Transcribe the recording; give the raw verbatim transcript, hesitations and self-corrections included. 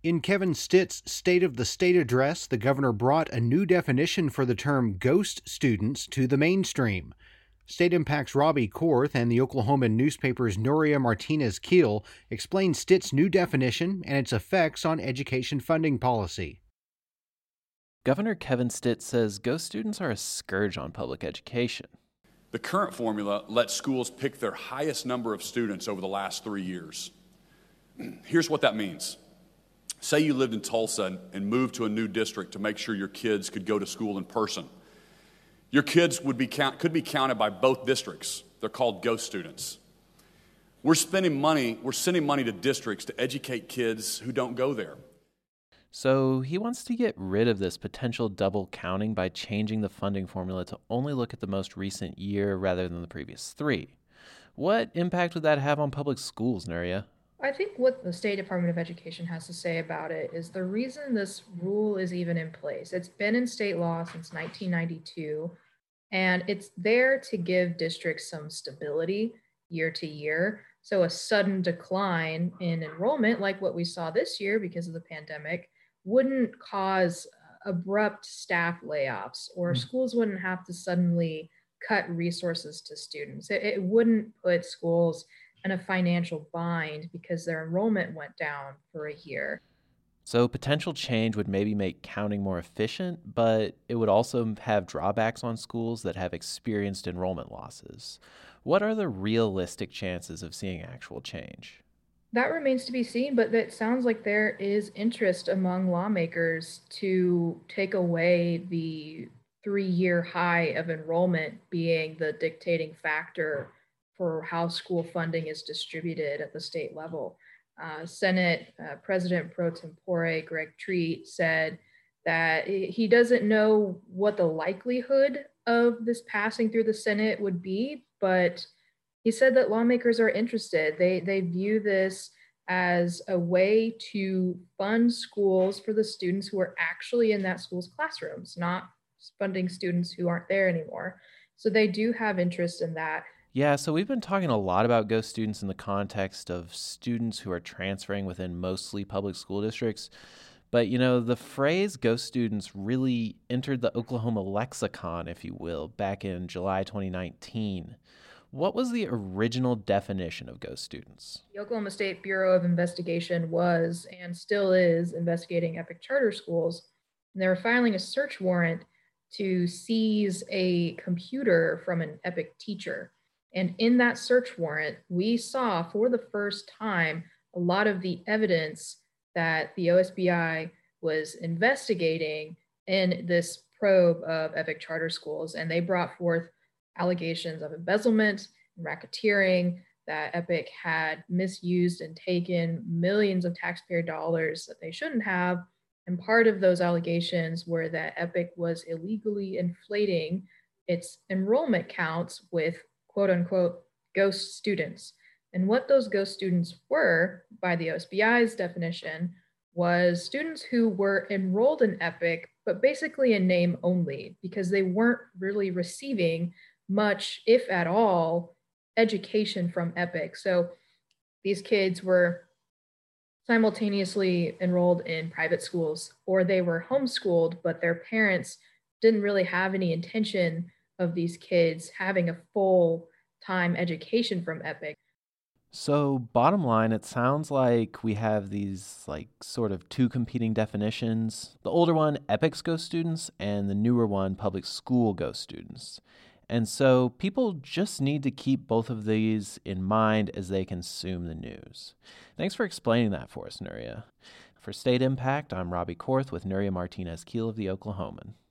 In Kevin Stitt's State of the State address, the governor brought a new definition for the term ghost students to the mainstream. State Impact's Robbie Korth and the Oklahoman newspaper's Nuria Martinez-Keel explain Stitt's new definition and its effects on education funding policy. Governor Kevin Stitt says ghost students are a scourge on public education. The current formula lets schools pick their highest number of students over the last three years. Here's what that means. Say you lived in Tulsa and moved to a new district to make sure your kids could go to school in person. Your kids would be count, could be counted by both districts. They're called ghost students. We're spending money, we're sending money to districts to educate kids who don't go there. So he wants to get rid of this potential double counting by changing the funding formula to only look at the most recent year rather than the previous three. What impact would that have on public schools, Nuria? I think what the State Department of Education has to say about it is the reason this rule is even in place. It's been in state law since nineteen ninety-two, and it's there to give districts some stability year to year. So a sudden decline in enrollment, like what we saw this year because of the pandemic, wouldn't cause abrupt staff layoffs, or schools wouldn't have to suddenly cut resources to students. It, it wouldn't put schools in a financial bind because their enrollment went down for a year. So potential change would maybe make counting more efficient, but it would also have drawbacks on schools that have experienced enrollment losses. What are the realistic chances of seeing actual change? That remains to be seen, but it sounds like there is interest among lawmakers to take away the three-year high of enrollment being the dictating factor for how school funding is distributed at the state level. Uh, Senate uh, President pro tempore Greg Treat said that he doesn't know what the likelihood of this passing through the Senate would be, but he said that lawmakers are interested. They, they view this as a way to fund schools for the students who are actually in that school's classrooms, not funding students who aren't there anymore. So they do have interest in that. Yeah, so we've been talking a lot about ghost students in the context of students who are transferring within mostly public school districts. But, you know, the phrase ghost students really entered the Oklahoma lexicon, if you will, back in July twenty nineteen. What was the original definition of ghost students? The Oklahoma State Bureau of Investigation was and still is investigating Epic charter schools. And they were filing a search warrant to seize a computer from an Epic teacher. And in that search warrant, we saw for the first time a lot of the evidence that the O S B I was investigating in this probe of Epic charter schools. And they brought forth allegations of embezzlement and racketeering, that Epic had misused and taken millions of taxpayer dollars that they shouldn't have. And part of those allegations were that Epic was illegally inflating its enrollment counts with quote unquote ghost students. And what those ghost students were, by the O S B I's definition, was students who were enrolled in Epic, but basically in name only, because they weren't really receiving much, if at all, education from Epic. So these kids were simultaneously enrolled in private schools, or they were homeschooled, but their parents didn't really have any intention of these kids having a full-time education from Epic. So bottom line, it sounds like we have these like sort of two competing definitions. The older one, Epic's ghost students, and the newer one, public school ghost students. And so people just need to keep both of these in mind as they consume the news. Thanks for explaining that for us, Nuria. For State Impact, I'm Robbie Korth with Nuria Martinez-Keel of the Oklahoman.